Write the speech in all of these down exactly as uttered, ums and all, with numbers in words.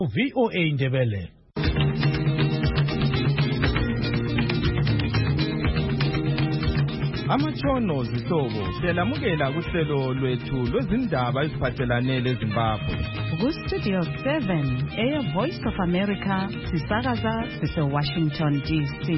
V O A Ndebele. Amatshono zihlobo selamukela kuhlelo lwethu lwezindaba eziphathelane leZimbabwe. Ku Studio seven, Air Voice of America, sisakaza sise Washington D C.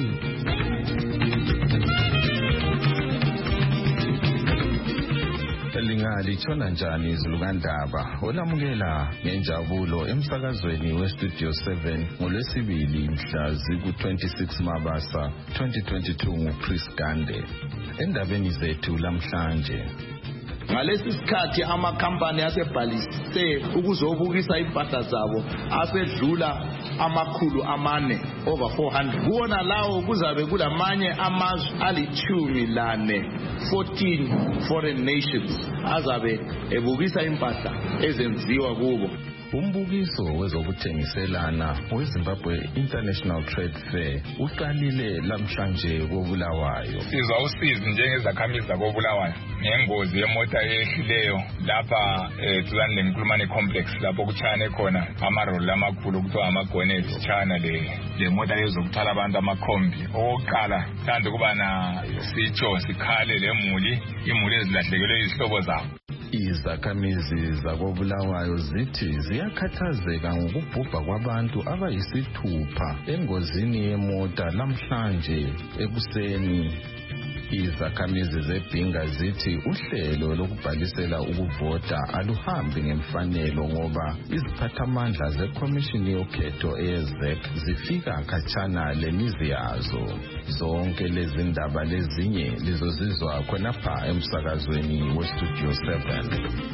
Lingali chona njani izulukandaba olamukela ngenjabulo emsakazweni we Studio seven ngolwesibili mhla ziku twenty-six Mabasa twenty twenty-two nguChris Gande. Endabeni zethu lamhlanje, ngalesi sikhathi amakhampani asebhalise ukuzobukisa impahla zabo asedlula amakhulu amane over four hundred. Kuona lawo kuzabe kulamanye amazwe alichumi lane, fourteen foreign nations azabe ebukisa impahla ezenziwa kubo. Umbukiso wezokuthengiselana weZimbabwe International Trade Fair uqalile lamhlanje koBulawayo. Sizwa usizi njengezakhamizi zakoBulawayo ngengozi yemota ehlileyo lapha eduzane leNkulumane complex lapho kuchane khona amaroli amakhulu kuthiwa amagoneti chana le le mota lezokuthwala abantu amakhombi. Oqala thanda kuba na sitsho sikhale lemuli imuli ezilahlekelwe izihlobo zabo. Izakhamizi zakoBulawayo zithi ziyakhathazeka ngokubhubha kwabantu abayisithupha engozini yemota lamhlanje ekuseni. Izakhamizi zeBhinga zithi uhlelo lokubhalisela ukuvota aluhambi ngemfanelo ngoba iziphathamandla zeCommission yokhetho eyeZEC zifika khatshana lemizi yazo. Zonke lezi ndaba lezinye lizozizwa khonapha emsakazweni weStudio seven.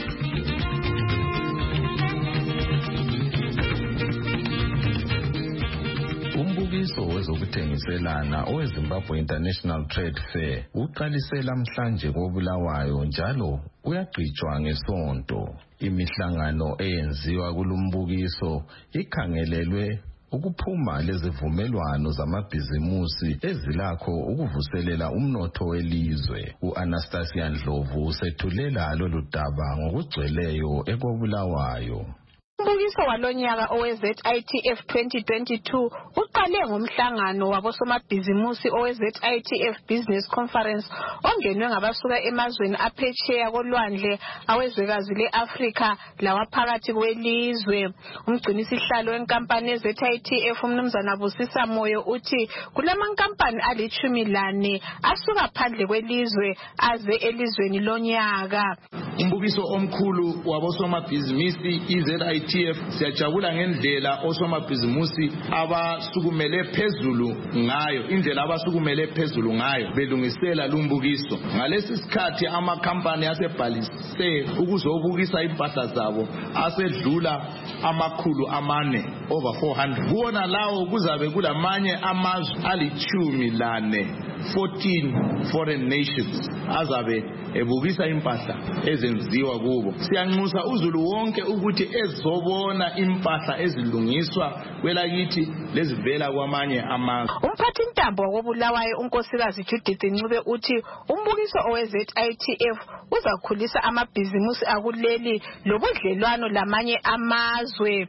Umbukiso wezokuthengiselana oweZimbabwe International Trade Fair uqalise lamhlanje koBulawayo njalo uyagqitshwa ngesonto. Imihlangano eyenziwa kulumbukiso ikhangelelwe ukuphuma lezivumelwano zamabhizimusi ezilakho ukuvuselela umnotho welizwe. U-Anastasia Ndlovu usethulela lolu daba ngokugcweleyo ekoBulawayo. Umbukiso walonyaka owe-Z I T F twenty twenty-two uqale ngomhlangano wabosomabhizimusi owe-Z I T F Business Conference ongenwe ngabasuka emazweni aphetsheya kolwandle awezwekazi le-Afrika lawaphakathi kwelizwe. Umgcinisihlalo wenkampani ye-Z I T F umnumzana Busisa Moyo uthi kulamankampani alichumi lane asuka phandle kwelizwe aze elizweni lonyaka. Umbukiso omkhulu wabosomabhizimusi i-Z I T F siyajabula ngendlela osomabhizimusi abasukumele phezulu ngayo, indlela abasukumele phezulu ngayo belungisela lumbukiso. Ngalesi sikhathi amakhampani asebhalise ukuzobukisa impahla zabo asedlula amakhulu amane over four hundred. Kuona lawo kuzabe kulamanye amazwe alichumi lane, fourteen foreign nations azabe ebukisa impahla ezenziwa kubo. Siyanxusa uzulu wonke ukuthi ezobona impahla ezilungiswa kwelakithi lezivela kwamanye amazwe. Umphathi ntambo wakoBulawayo unkosikazi Judith Ncube uthi umbukiso owe-Z I T F uzakhulisa amabhizimusi akuleli lobudlelwano lamanye amazwe.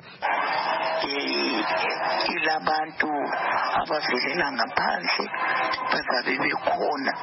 Ilabantu abavelela ngaphandle bazabe bekhona.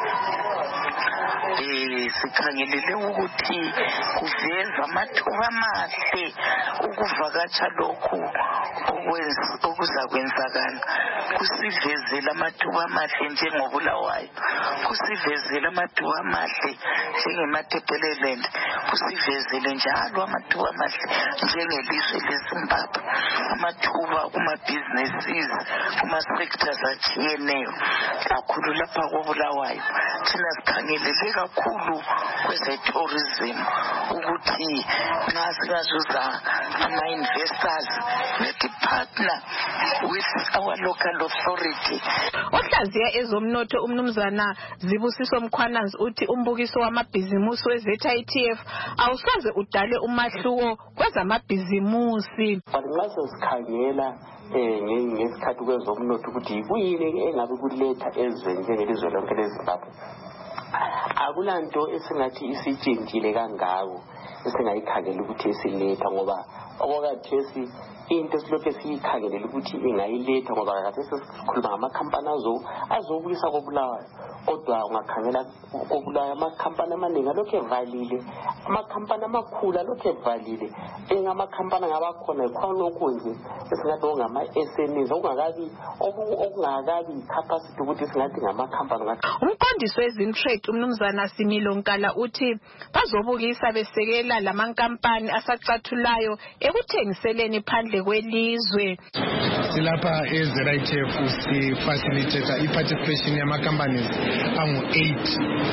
Eh sikhangelele ukuthi kuveza amathuba amahle ukuvakatsha lokhu okuzakwenzakala. Kusivezela amathuba amahle njengoBulawayo, kusivezela amathuba amahle njengemaThebeleland, kusivezele njalo amathuba amahle njengelizwe leZimbabwe, amathuba kuma-businesses kuma-sectors atshiyeneyo kakhulu lapha koBulawayo. Thina sikhangelele kakhulu kweze-tourism ukuthi nxa singazuza ama-investors let-partner with our local authority. Ohlaziya ezomnotho umnumzana Zibusiso Mkhwananzi uthi umbukiso wamabhizimusi we-Z I T F awusoze udale umahluko kwezamabhizimusi. Nxa sesikhangela ngesikhathi kwezomnotho ukuthi kuyini engabe kuletha ezweni njengelizwe lonke leZimbabwe, akulanto esingathi isitshintshile kangako esingayikhangela ukuthi isiletha ngoba okwakhathesi into esilokhu siyikhangelela ukuthi ingayiletha ngoba kade sesikhuluma ngamakhampani azo azobuyisa koBulawayo kodwa ungakhangela koBulawayo amakhampani amaningi alokhu evalile amakhampani amakhulu alokhu evalile engamakhampani ngabakhona khona okunje esingathi ngama-S M Es okungakabi okungakabi capacity ukuthi singathi ngamakhampani ngathi umqondisi wezintrade umnumzana Similo Nkala uthi bazobukisa besekela lamankampani asacathulayo ekuthengiseleni phandle kwelizwe silapha e-Z I T F sifacilitator i-participation yama-companies angu-eight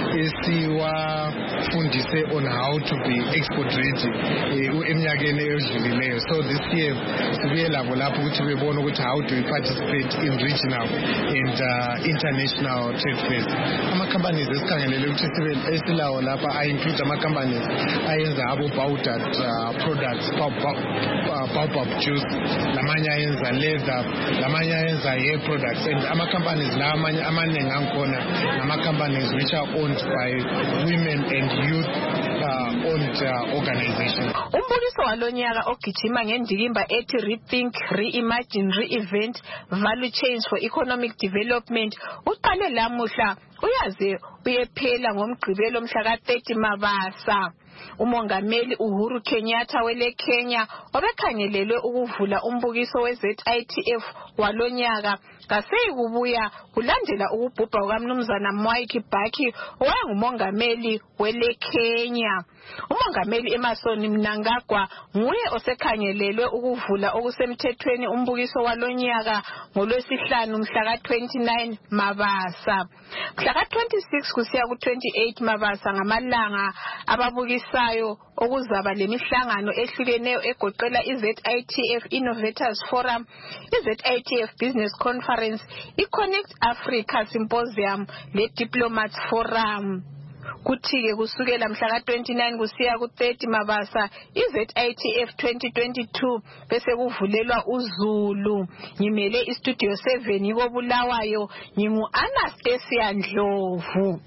esiwafundise on how to be export ready eminyakeni edlulileyo. So this year sibuye labo lapho ukuthi bebone ukuthi how do we participate in regional and uh, international trade fairs. Ama-companies esikhangelele ukuthi esilawo lapha a-include ama-companies ayenza abo-powdered uh, products, baobab juice, lamanye ayenza leather, lamanye ayenza hair products, and ama-companies la amanye amaningi angikhona nama-companies which are owned by women and youth uh, owned uh, organizations. Umbukiso walonyaka ogijima ngendikimba ethi Rethink, Reimagine, Reinvent, Value Chains for Economic Development uqale lamuhla uyaze uyephela ngomgqibelo mhla ka thirty Mabasa. Umongameli Uhuru Kenyatta wele Kenya obekhangelelwe ukuvula umbukiso we-Z I T F walonyaka kaseyikubuya kulandela ukubhubha kukamnumzana Mwai Kibaki owayengumongameli wele Kenya. Umongameli Emmerson Mnangagwa nguye osekhangelelwe ukuvula okusemthethweni umbukiso walonyaka ngolwesihlanu mhla ka twenty-nine Mabasa. Mhla ka twenty-six kusiya ku twenty-eight Mabasa ngamalanga ababukisayo okuzaba lemihlangano ehlukeneyo egoqela i-Z I T F Innovators Forum, i-Z I T F Business Conference, i-Connect Africa Symposium le-Diplomats Forum. Kuthi-ke kusukela mhla ka twenty-nine kusiya ku thirty Mabasa i-Z I T F twenty twenty-two bese kuvulelwa uZulu. Ngimele istudio seven koBulawayo, ngingu Anastasia Ndlovu.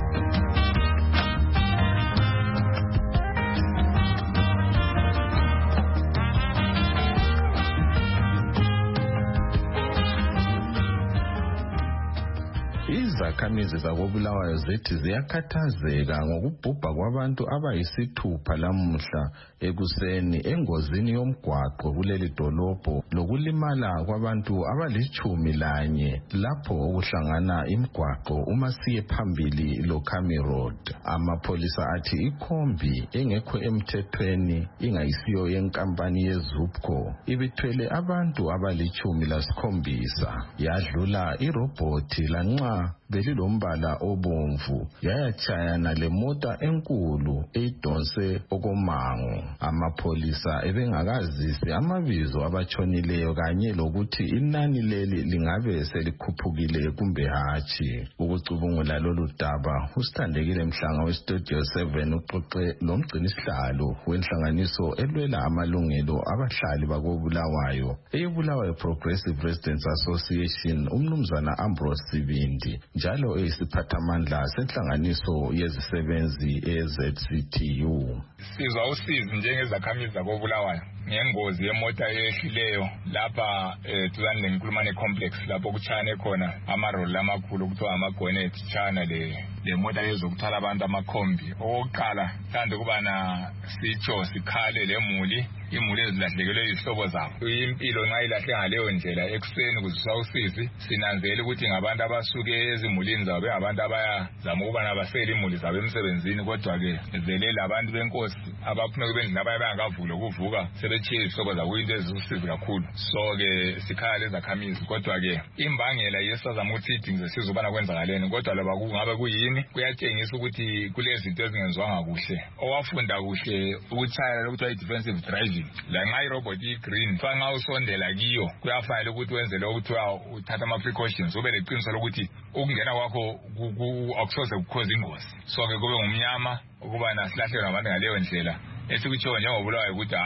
Izakhamizi zakoBulawayo zithi ziyakhathazeka ngokubhubha kwabantu abayisithupha lamuhla ekuseni engozini yomgwaqo kuleli dolobho lokulimala kwabantu abalichumi lanye lapho okuhlangana imigwaqo uma siye phambili loKhami Road. Amapholisa athi ikhombi engekho emthethweni ingayisiyo yenkampani yeZupco ibithwele abantu abalichumi lasikhombisa yadlula iroboti lanxa belilombala obomvu yayatshayana lemota enkulu eyidonse okomango. Amapholisa ebengakazisi amabizo abatshonileyo kanye lokuthi inani leli lingabe selikhuphukile kumbe hatshi. Ukucubungula lolu daba usithandekile Mhlanga westudio seven uxoxe lomgcinisihlalo wenhlanganiso elwela amalungelo abahlali bakoBulawayo eBulawayo Progressive Residents Association umnumzana Ambrose Sibindi njalo eyisiphathamandla senhlanganiso yezisebenzi e-Z C T U. Sizwa usizi njengezakhamizi zakoBulawayo ngengozi yemota eyehlileyo lapha duzane leNkulumane complex lapho kuchane khona amaroli amakhulu kuthiwa amagwenet chana le le mota yezokuthwala abantu amakhombi. Okokuqala thande kubana sitsho sikhale lemuli imuli ezilahlekelwe izihlobo zabo. Impilo nxa ilahle ngaleyo ndlela ekuseni kuzisa usizi sinanzele ukuthi ngabantu abasuke ezimulini zabo bengabantu abayazama ukubana basele imuli zabo emsebenzini kodwa ke zelele abantu benkosi abaphume kubendlini abaye bangavula ukuvuka sebetshiye izihlobo zabo into ezisizi kakhulu. So ke sikhala lezakhamizi kodwa ke imbangela yesazama ukuthi idingize sizobana kwenzakaleni kodwa loba kungabe kuyini kuyatshengisa ukuthi kulezinto ezingenzwanga kuhle. Owafunda kuhle ukuchayela ukuthi defensive driving la nxa irobot i-green fa nxa usondela kiyo kuyafanele ukuthi wenze lokho kuthiwa uthatha ama-precautions ube leqiniso lokuthi ukungena kwakho akusoze kukhoze ingozi. So ke kube ngumnyama ukuba nasilahlelwe ngabantu ngaleyo ndlela esikutshiwo njengoBulawayo ukuthi hayi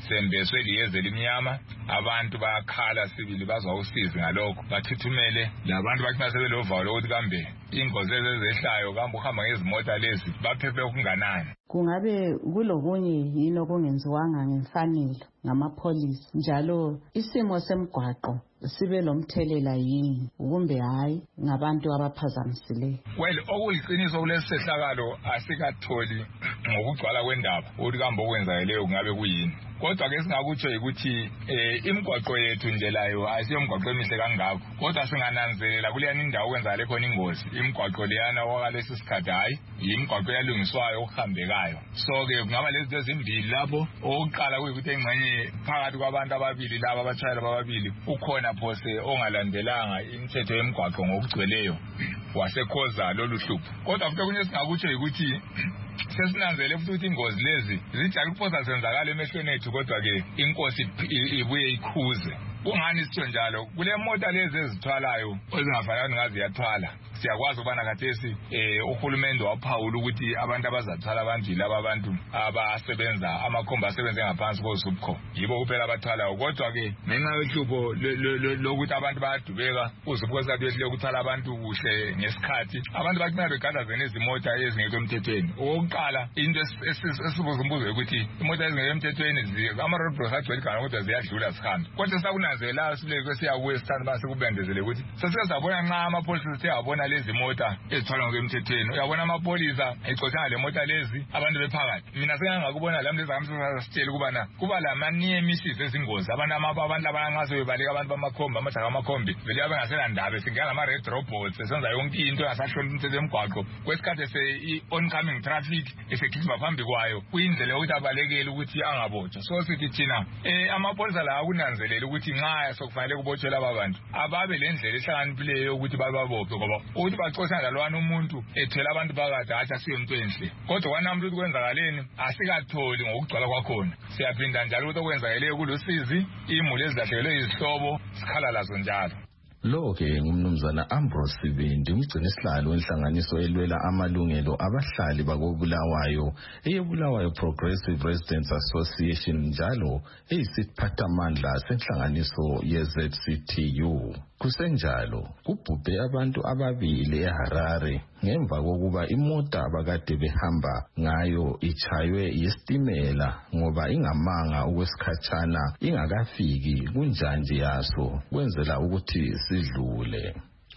sembeswe liyeze elimnyama abantu bayakhala sibili bazwa usizi ngalokho bathithumele labantu bathi basebelovalo ukuthi kambe ingozi ezehlayo kambe uhamba ngezimota lezi baphephe okunganani. Kungabe kulokunye yini okungenziwanga ngemfanelo ngamapholisi njalo isimo semgwaqo sibe lomthelela yini kumbe hayi ngabantu abaphazamisile? Well, okuyiqiniso kulesi sehlakalo asikatholi ngokugcwala kwendaba ukuthi kambe okwenzakeleyo kungabe kuyini. Kodwa ke singakutsho ukuthi eh imigwaqo yethu nje layo ayisiyo imigwaqo emihle kangako. Kodwa singananzelela kuleyani indawo okwenzakale khona ingozi. Imigwaqo leyana okwalesi sikhathi hayi imigwaqo yalungiswayo okuhambekayo. So ke kungaba lezi ezimbili lapho oqala kuyikuthi engxenye phakathi kwabantu ababili laba abatshayela ababili ukhona phose ongalandelanga imithetho yemigwaqo ngokugcweleyo wasekhoza lolu hlupho. Kodwa futhi kunye singakutsho ukuthi sesinanzele futhi ukuthi ingozi lezi zijayele ukuphosa senzakala emehlweni ethu kodwa ke inkosi ibuye ikhuze. Kungani sitho njalo kule mota lezi ezithwalayo ezingafanele ngazi yathwala siyakwazi ukubana kathesi eh uhulumende waphawula ukuthi abantu abazathwala abantu laba abantu abasebenza amakhomba asebenze ngaphansi kozubco yibo kuphela abathwalayo. Kodwa ke ngenxa yohlupho lokuthi abantu bayadubeka uzubco sabehle ukuthwala abantu kuhle ngesikhathi abantu bathi begadazene izimota ezingekho emthethweni. Okokuqala into esibuza umbuzo ukuthi imota ezingekho emthethweni ama road blocks agcwele kana kodwa ziyadlula sihambe. Kodwa sakunanzela sileke siyakuye sithanda base kubendezele ukuthi sesizabona nxa amapholisi sethe abona lezi mota ezithwala ngokwemthethweni. Uyabona amapolisa ecothanga le mota lezi abantu bephakathi. Mina sengangakubona lami lezi amsasa sitshela kubana kuba lamanye mishizi ezingozi abantu amapha abantu abangaso bebaleka abantu bamakhombi amajaga amakhombi vele abangasela ndaba singena ama red robots senza yonke into yasahlonza umthetho emgwaqo kwesikhathi se oncoming traffic esekhipha phambi kwayo kuyindlela ukuthi abalekele ukuthi angabotshwa. So sithi thina eh amapolisa la akunanzelela ukuthi nxa sokufanele kubotshela abantu ababe lendlela ehlakaniphileyo ukuthi bababophe ngoba ukuthi bacosana lalwana umuntu ethela abantu phakathi athi asiyo into enhle. Kodwa kwanamuntu ukuthi kwenzakaleni asikatholi ngokugcwala kwakhona. Siyaphinda njalo ukuthi okwenzakeleyo kulusizi imuli ezilahlekelwe izihlobo sikhala lazo njalo. Lo ke ngumnumzana Ambrose Sibindi umgcini sihlalo wenhlanganiso elwela amalungelo abahlali bakobulawayo eyebulawayo Progressive Residents Association njalo eyisiphathamandla senhlanganiso ye-Z C T U. Kusenjalo kubhubhe abantu ababili eHarare ngemva kokuba imota abakade behamba ngayo ichaywe yisitimela ngoba ingamanga ukwesikhatshana ingakafiki kunjanje yaso kwenzela ukuthi sidlule.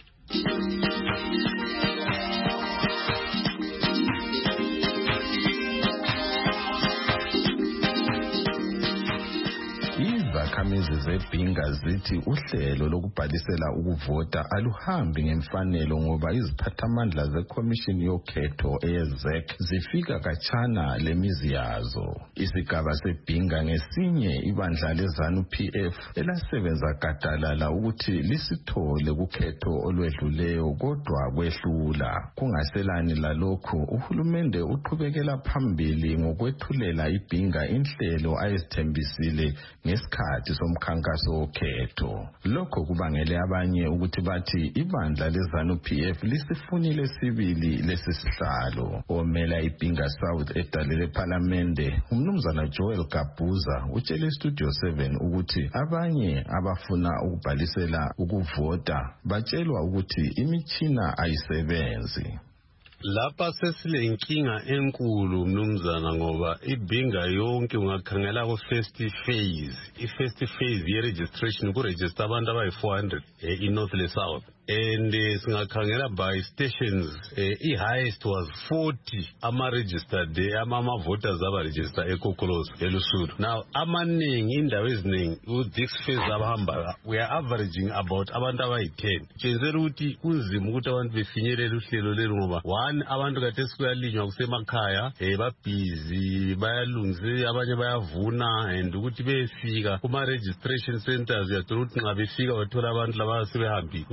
Izakhamizi zeBhinga zithi uhlelo lokubhalisela ukuvota aluhambi ngemfanelo ngoba iziphathamandla zeCommission yokhetho eye-Z E C zifika kachana lemizi yazo. Isigaba seBhinga ngesinye ibandla leZANU P F elasebenza gadalala ukuthi lisithole kukhetho olwedluleyo kodwa kwehlula. Kungaselani lalokhu uhulumende uqhubekela phambili ngokwethulela iBhinga inhlelo ayezithembisile ngesikhathi somkhankaso wokhetho. Lokho kubangele abanye ukuthi bathi ibandla leZANU P F lisifunile sibili lesisihlalo. Omela iBhinga South edalele parliamente umnumzana Joel Gabuza utshele Studio seven ukuthi abanye abafuna ukubhalisela ukuvota batshelwa ukuthi imitshina ayisebenzi. Lapha sesilenkinga enkulu mnumzana ngoba iBhinga yonke ungakhangela ku first phase. I first phase ye registration ku register abantu abayi four hundred eh, in North le South. And uh, singakhangela by stations uh, i-highest was forty ama-registered ama-voters aba-register ekokolos elusuru. Now amaningi indawo eziningi ku-this phase abahamba we are averaging about abantu abayi-ten. Tshenzela ukuthi kunzima ukuthi abantu befinyelele uhlelo lelu ngoba one abantu kade sikuyalinywa kusemakhaya eh babhizi bayalungise abanye bayavuna and ukuthi befika kuma registration centers yathola ukuthi nxa befika bathola abantu laba sebehambile ngoba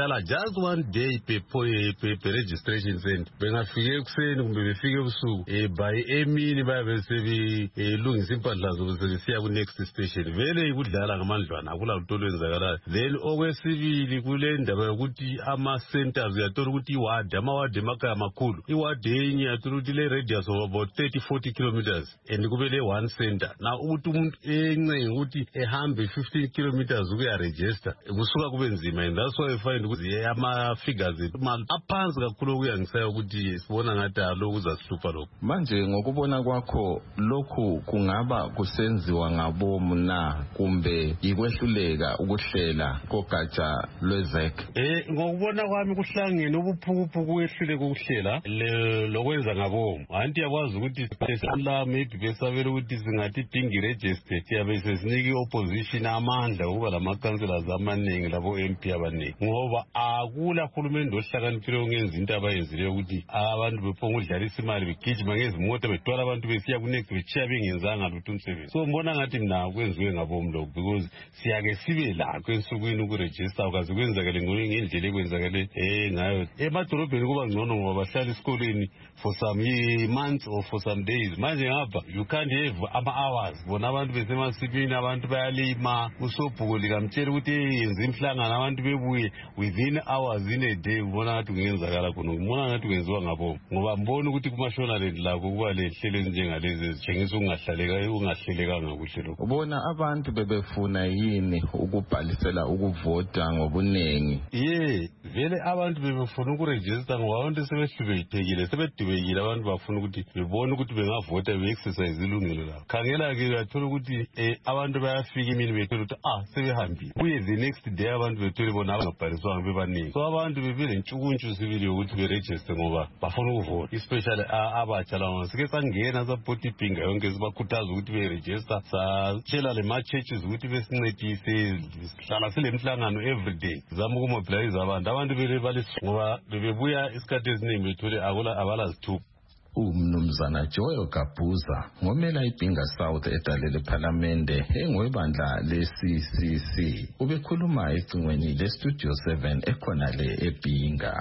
behlala just one day per per registration center bengafike ekuseni kumbe befike ebusuku eh by emini babe sebelungisa impahla zobe sebesiya ku next station vele ikudlala ngamandlwana akula lutho lwenzakalayo. Then okwesibili kule ndaba yokuthi ama centers uyathola ukuthi iward ama ward emakhaya amakhulu iward enye yathola ukuthi le radius of about thirty forty kilometers and kube le one center. Now ukuthi umuntu encenge ukuthi ehambe fifteen kilometers ukuya register kusuka kube nzima, and that's why I find ukuthi ama figures imali aphansi kakhulu kuyangisaya ukuthi sibona ngathi lokhu uzasihlupha lokho. Manje ngokubona kwakho lokhu kungaba kusenziwa ngabomu na kumbe ikwehluleka ukuhlela kogatsha lwezek? Eh ngokubona kwami kuhlangene ubuphukuphuku kwehluleka ukuhlela lokwenza ngabomu. Anti yakwazi ukuthi la maybe besabela ukuthi singathi dingi registered yabe sesinike opposition amandla ukuba lama councillors amaningi labo M P abaningi ngoba akula hulumende ohlakaniphile ongenza into abayenzile ukuthi abantu bephonga udlalisa imali begijima ngezimoto betwala abantu besiya ku next bechiya bengenzanga lutho umsebenzi. So mbona ngathi mina kwenziwe ngabomu lokho because siyake sibe lakho ensukwini ukuregister ukaze kwenzakale ngendlela ekwenzakale eh ngayo emadolobheni kuba ngcono ngoba bahlala esikoleni for some months or for some days. Manje ngapha you can't have ama hours bona abantu besemasipini abantu bayalima usobhuko likamtshela ukuthi yenza imhlangano abantu bebuye within hours in a day. Ubona ngathi kungenzakala khona ubona ngathi kwenziwa ngabo ngoba mbona ukuthi kumashonaland lakho kuba lehlelo ezinjengalezi ezitshengisa ukungahlaleka ungahlelekanga kuhle lokho. Ubona abantu bebefuna yini ukubhalisela ukuvota ngobunengi? Yeah vele abantu bebefuna ukuregister ngoba abantu sebehlubekile sebedubekile abantu bafuna ukuthi bebone ukuthi bengavota be-exercise ilungelo labo. Khangela ke uyathola ukuthi abantu bayafika imini bethola ukuthi ah sebehambile kuye the next day abantu bethola bona abangabhaliswanga bebaningi. So abantu bebele ntshukuntshu sibili ukuthi beregister ngoba bafuna ukuvota especially abatsha lawo sike sangena sapota ipinga yonke sibakhuthaza ukuthi beregister satshela le ma-churches ukuthi besincedise sihlala sile mhlangano every day zama ukumobilize abantu abantu bele balisi ngoba bebebuya isikhathi esiningi bethole akula abalazithupha. Umnumzana Joyo Kabuza ngomela iPinga South edalele parliamente engwebandla le-C C C ubekhuluma ecingweni le-Studio seven ekhona le ePinga.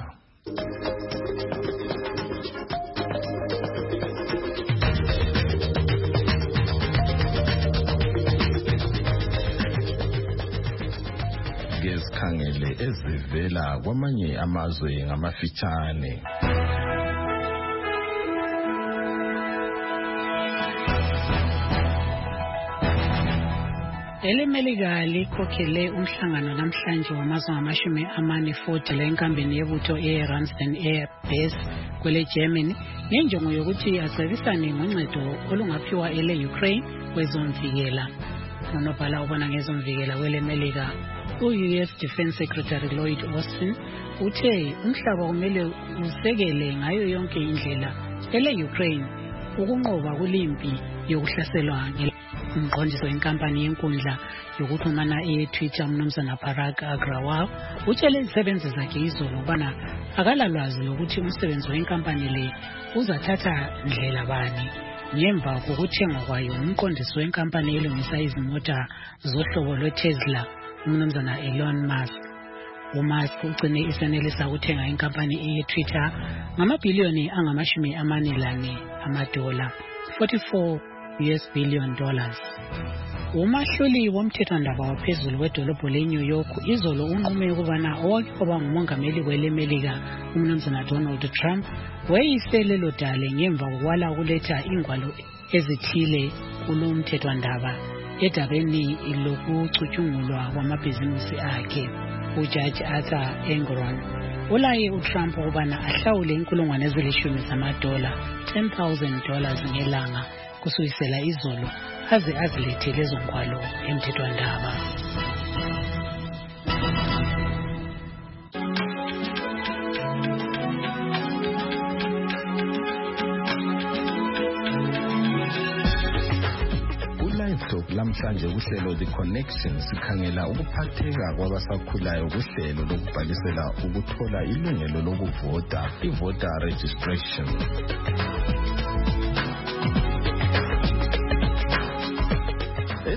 Ngezikhangele ezivela kwamanye amazwe ngamafitshane. Elemelika likhokhele umhlangano namhlanje wamazwe ngamashumi amane futhi lenkambeni yebutho e-Ramstein Air Base kwele Germany ngenjongo yokuthi acebisane ngoncedo olungaphiwa ele Ukraine kwezomvikela. Unobhala ubona ngezomvikela kwelemelika u-U S Defense Secretary Lloyd Austin uthe umhlaba kumele usekele ngayo yonke indlela ele Ukraine ukunqoba kulimpi yokuhlaselwa umqondiso wenkampani yenkundla yokuxhumana e-Twitter umnumzana Parag Agrawal utshele izisebenzi zakhe izolo ukubana akalalwazi lokuthi umsebenzi wenkampani le uzathatha ndlela bani ngemva kokuthengwa kwayo umqondiso wenkampani elungisa izimota zohlobo lwe-Tesla umnumzana Elon Musk. uMusk ugcine isenelisa ukuthenga inkampani ye-Twitter ngamabhiliyoni angamashumi amane lane amadola forty-four U S billion dollars. Umahluli womthethwandaba waphezulu wedolobho le-New York izolo unqume ukubana owake waba ngumongameli welemelika umnumzana Donald Trump wayeyiselelo dale ngemva kokwala ukuletha ingwalo ezithile kulo mthethwandaba edabeni lokucutshungulwa kwamabhizinisi akhe. Ujaji Arthur Engoron ulaye uTrump ukubana ahlawule inkulungwane ezilishumi zamadola ten thousand dollars ngelanga kusukisela izolo aze azilethe lezo ngwalo emthethwandaba. Lamhlanje kuhlelo The Connection sikhangela ukuphatheka kwabasakhulayo kuhlelo lokubhalisela ukuthola ilungelo lokuvota i-voter registration.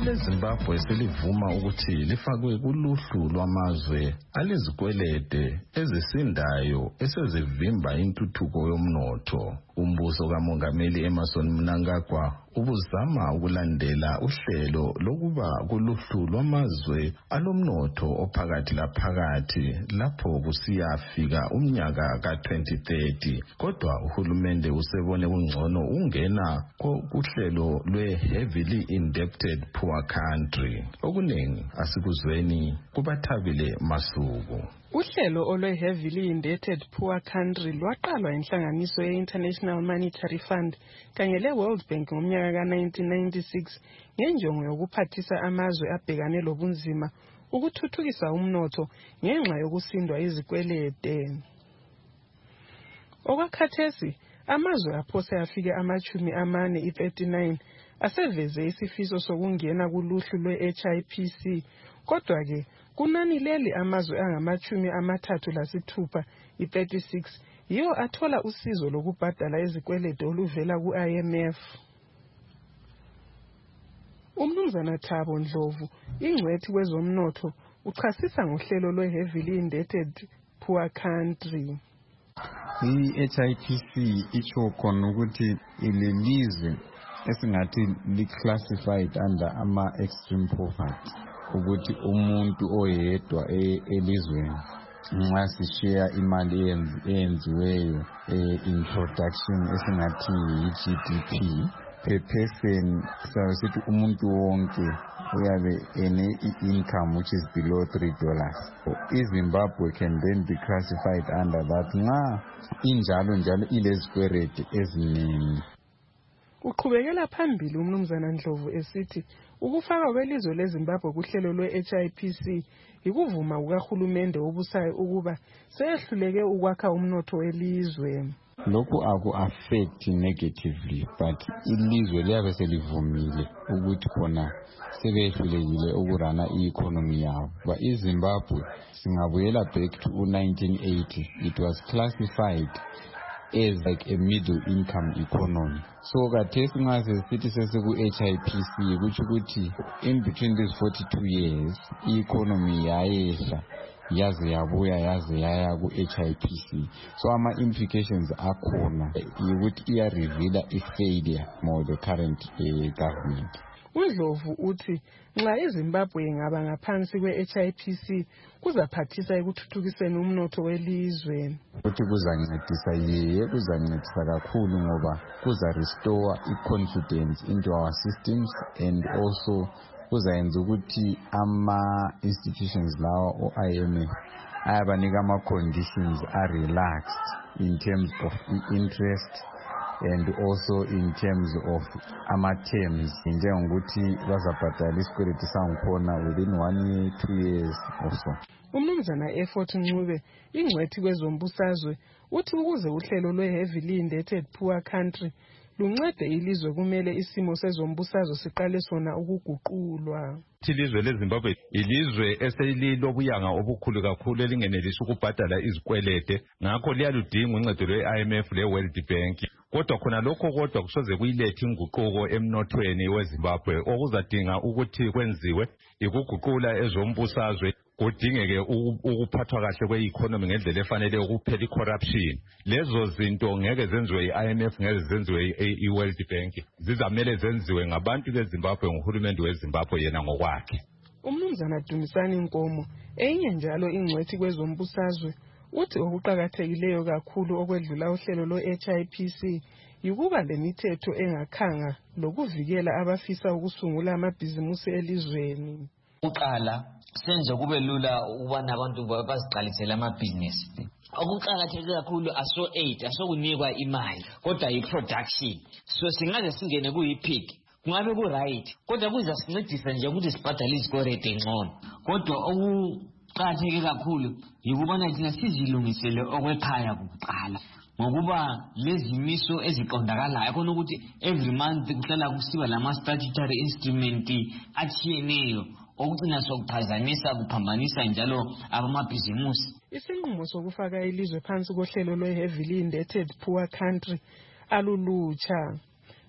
eleZimbabwe selivuma ukuthi lifakwe kuluhlu lwamazwe alezikwelede ezisindayo esezivimba intuthuko yomnotho. Umbuso kaMongameli Emmerson Mnangagwa ubuzama ukulandela uhlelo lokuba kuluhlu lwamazwe alomnotho ophakathi laphakathi lapho kusiyafika umnyaka ka twenty thirty. Kodwa uhulumende usebone kungcono ungena kuhlelo lwe heavily indebted poor country. Okuningi asikuzweni kubathabile Masuku. Uhlelo olwe heavily indebted poor country lwaqalwa inhlanganiso ye-International Monetary Fund kanye le-World Bank ngomnyaka ka nineteen ninety-six ngenjongo yokuphathisa amazwe abhekane lobunzima ukuthuthukisa umnotho ngenxa yokusindwa izikwelede. Okwakhathesi amazwe aphose afike amachumi amane i-thirty-nine aseveze isifiso sokungena kuluhlu lwe-H I P C. Kodwa ke kunani leli amazwe angamachumi amathathu lasithupha i-thirty-six yiwo athola usizo lokubhadala izikweledo oluvela ku-I M F. Umnumzana Thabo Ndlovu, ingcwethi kwezomnotho, uchasisa ngohlelo lwe-heavily indebted poor country. I-H I P C icho khona ukuthi ilelizwe esingathi li-classified under ama-extreme poverty, ukuthi umuntu oyedwa elizweni nxa sishare imali eyenziweyo in production esingathi yi-G D P per person, sithi umuntu wonke uyabe ene income which is below three dollars. iZimbabwe can then be classified under that nxa injalo njalo ilezikwelede eziningi. Uqhubekela phambili umnumzana Ndlovu esithi ukufaka kwelizwe leZimbabwe kuhlelo lwe-H I P C ikuvuma kukahulumende obusayo ukuba seyehluleke ukwakha umnotho welizwe. Lokhu aku affect negatively, but ilizwe liyabe selivumile ukuthi khona sebehlulekile ukurana i-economy yabo. But iZimbabwe singabuyela back to nineteen eighty, it was classified as like a middle income economy. So kathesi nxa sesithi sesiku-H I P C kutsho ukuthi in between these forty-two years i-economy yayehla yaze yabuya yaze yaya ku-H I P C. So ama-implications akhona ukuthi iya-reveala i-failure more the current uh, government. uNdlovu uthi nxa iZimbabwe ingaba ngaphansi kwe-H I P C kuzaphathisa ekuthuthukiseni umnotho welizwe. Ukuthi kuzancedisa yiye kuzancedisa kakhulu ngoba kuza-restore i-confidence into our systems and also kuzayenza ukuthi ama-institutions lawa o-I M F ayabanika ama-conditions are-relaxed in terms of interest and also in terms of ama-terms njengokuthi bazabhadala isikweleti sangikhona within one year, two years or so. Umnumzana Effort Ncube, ingcwethi kwezombusazwe, uthi ukuze uhlelo lwe-heavily indebted poor country luncede ilizwe kumele isimo sezombusazwe siqale sona ukuguqulwa. Ilizwe leZimbabwe ilizwe eselilobuyanga obukhulu kakhulu elingenelisa ukubhadala izikwelede, ngakho liyaludinga uncedo lwe-I M F le-World Bank. Kodwa khona lokho kodwa kusoze kuyilethe inguquko emnothweni weZimbabwe okuzadinga ukuthi kwenziwe ikuguqula ezombusazwe, kudingeke ukuphathwa kahle kwe-economy ngendlela efanele ukuphela i-corruption. Lezo zinto ngeke zenziwe i-I M F, ngeke zenziwe i-World Bank, zizamele zenziwe ngabantu beZimbabwe nguhulumende weZimbabwe yena ngokwakhe. Umnumzana Dumisani Nkomo, enye njalo ingcwethi kwezombusazwe, uthi okuqakathekileyo kakhulu okwedlula uhlelo lo-H I P C yikuba lemithetho engakhanga lokuvikela abafisa ukusungula amabhizimusi elizweni. Uqala senze kube lula ukubana abantu baziqalisele amabhizinisi. Okuqakatheke kakhulu aso aid asokunikwa imali kodwa i-production. So singaze singene kuyi-pig kungabe ku-right kodwa kuzasincedisa nje ukuthi sibhadale izikwelede ngcono. Kodwa okuqakatheke kakhulu yikubana thina sizilungisele okwekhaya kuqala ngokuba lezi miso eziqondakalayo khona ukuthi every month kuhlala kusiba lama-statutory instrument atshiyeneyo okugcina sokuphazamisa kuphambanisa njalo abamabhizimusi. Isinqumo sokufaka ilizwe phansi kohlelo lwe-heavily indebted poor country alulutsha.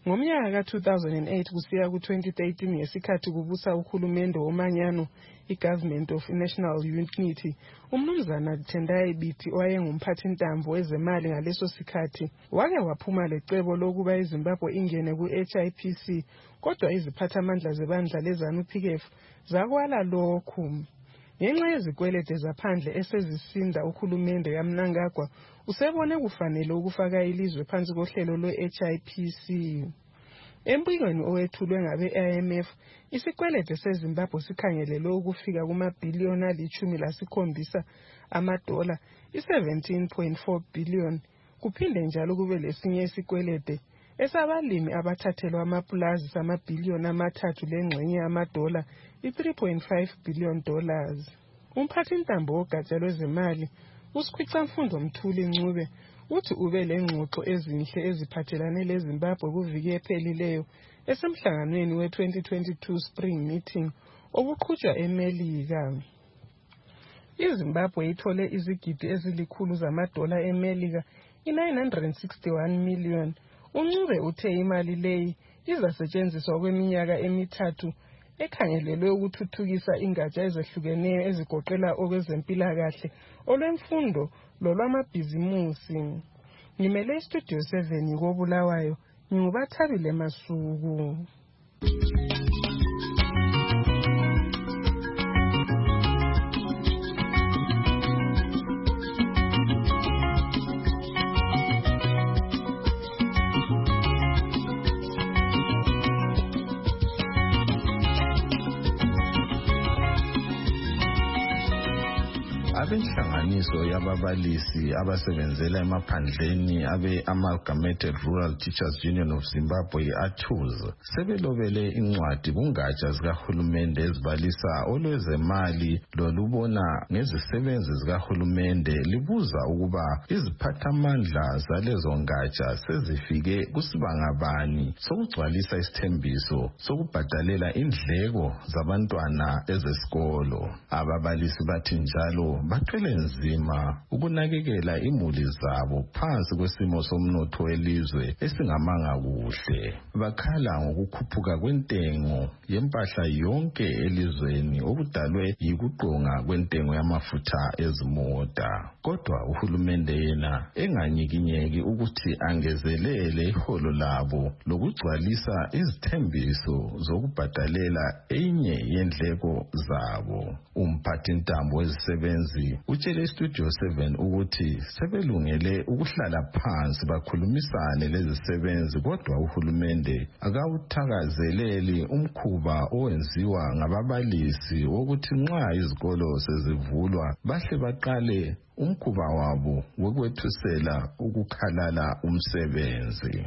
Ngomnyaka ka two thousand eight kusiya ku twenty thirteen ngesikhathi kubusa uhulumende womanyano i-Government of National Unity, umnumzana Tendai Biti owayengumphathintambo wezemali ngaleso sikhathi wake waphuma lecebo lokuba iZimbabwe ingene ku-H I P C, kodwa iziphathamandla zebandla leZANU P F zakwala lokhu. Ngenxa yezikwelede zaphandle esezisinda uhulumende kaMnangagwa usebone kufanele ukufaka ilizwe phansi kohlelo lwe-H I P C. Embikweni owethulwe ngabe-I M F, isikwelede seZimbabwe sikhangelelwe ukufika kumabhiliyoni alithumi lasikhombisa amadola, i-seventeen point four billion. Kuphinde njalo kube lesinye isikwelede esabalimi abathathelwa amapulazi samabhiliyoni amathathu lengxenye amadola, i-three point five billion dollars. Umphathintambo wogatsha lwezemali uSikhwicamfundo Mthuli Ncube uthi ube lengxoxo ezinhle eziphathelane leZimbabwe kuviki ephelileyo esemhlanganweni we-twenty twenty-two Spring Meeting obuqhutshwa eMelika. iZimbabwe ithole izigidi ezilikhulu zamadola eMelika, i-nine hundred sixty-one million. uNcube uthe imali leyi izasetshenziswa kweminyaka emithathu ekhangelelwe ukuthuthukisa ingatsha ezehlukeneyo ezigoqela okwezempilakahle, olwemfundo lolwamabhizimusi. Ngimele iStudio seven koBulawayo, nginguBathabile Masuku. Abenhlanganiso yababalisi abasebenzela emaphandleni abe-Amalgamated Rural Teachers Union of Zimbabwe A T U Z sebelobele incwadi kungatsha zikahulumende ezibalisa olwezemali lolubona ngezisebenzi zikahulumende libuza ukuba iziphathamandla zalezo ngatsha sezifike kusibanga bani sokugcwalisa isithembiso sokubhadalela indleko zabantwana ezesikolo. Ababalisi bathi njalo bathwele nzima ukunakekela imuli zabo phansi kwesimo somnotho welizwe esingamanga kuhle. Bakhala ngokukhuphuka kwentengo yempahla yonke elizweni okudalwe yikuqonga kwentengo yamafutha ezimota. Kodwa uhulumende yena enganyikinyeki ukuthi angezelele iholo labo lokugcwalisa izithembiso zokubhadalela enye yendleko zabo. Umphathintambo wezisebenzi utshele iStudio seven ukuthi sebelungele ukuhlala phansi bakhulumisane lezisebenzi, kodwa uhulumende akawuthakazeleli umkhuba owenziwa ngababalisi wokuthi nxa izikolo sezivulwa bahle baqale umkhuba wabo wokwethusela ukukhalala umsebenzi.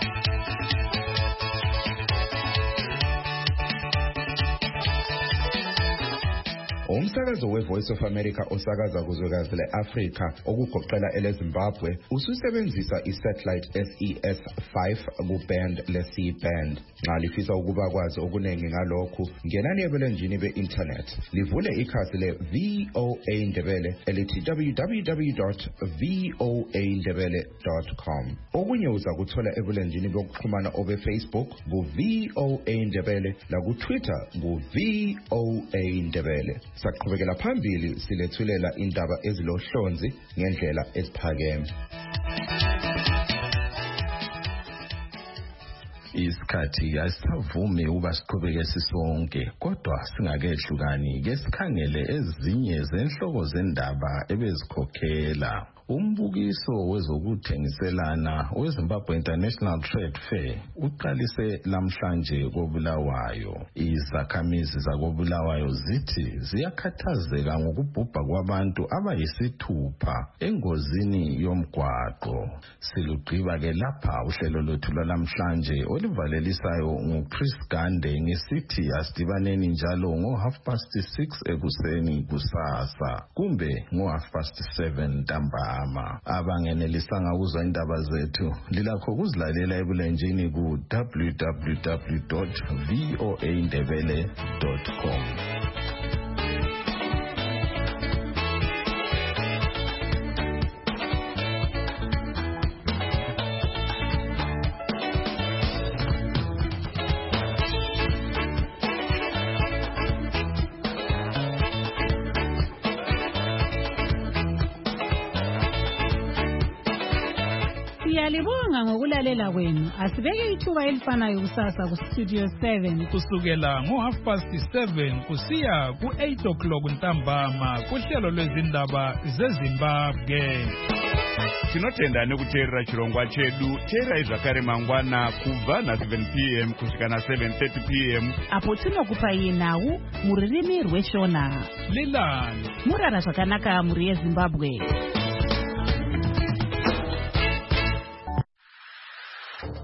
Umsakazo we-Voice of America osakaza kuzwekazi le-Afrika okugoqela ele-Zimbabwe ususebenzisa i-satellite S E S five ku-band le-C band. Nxa lifisa ukuba kwazi okuningi ngalokhu, ngenani ebulenjini be-internet livule ikhasi le-V O A Ndebele elithi w w w dot v o a ndebele dot com. Okunye uza kuthola ebulenjini bokuxhumana obe-Facebook ku-V O A Ndebele laku-Twitter ku-V O A Ndebele. Saqhubekela phambili silethulela indaba ezilohlonzi ngendlela eziphakeme. Isikhathi asisavumi uba siqhubeke sisonke, kodwa singakehlukani ke sikhangele ezinye zenhloko zendaba ebezikhokhela. Umbukiso wezokuthengiselana weZimbabwe International Trade Fair uqalise lamhlanje koBulawayo. Izakhamizi zakoBulawayo zithi ziyakhathazeka ngokubhubha kwabantu abayisithupha engozini yomgwaqo. Silugqiba ke lapha uhlelo lwethu lwalamhlanje olivalelisayo nguChris Gande ngesithi asidibaneni njalo ngo half past six ekuseni kusasa kumbe ngo half past seven ntambama. Abangenelisanga ukuzwa indaba zethu lilakho kuzilalela ebulenjini ku w w w dot v o a ndebele dot com. Siyalibonga ngokulalela kwenu. Asibeke ithuba elifanayo kusasa ku-Studio seven. Kusukela ngo-half past seven kusiya ku-eight o'clock ntambama kuhlelo lwezindaba zeZimbabwe. Tinotenda nekuteerera chirongwa chedu. Teerai zvakare mangwana kubva na seven p m kusvika na seven thirty p m apo tinokupai nhau mururimi rweshona. Lilani murara zvakanaka muri yeZimbabwe.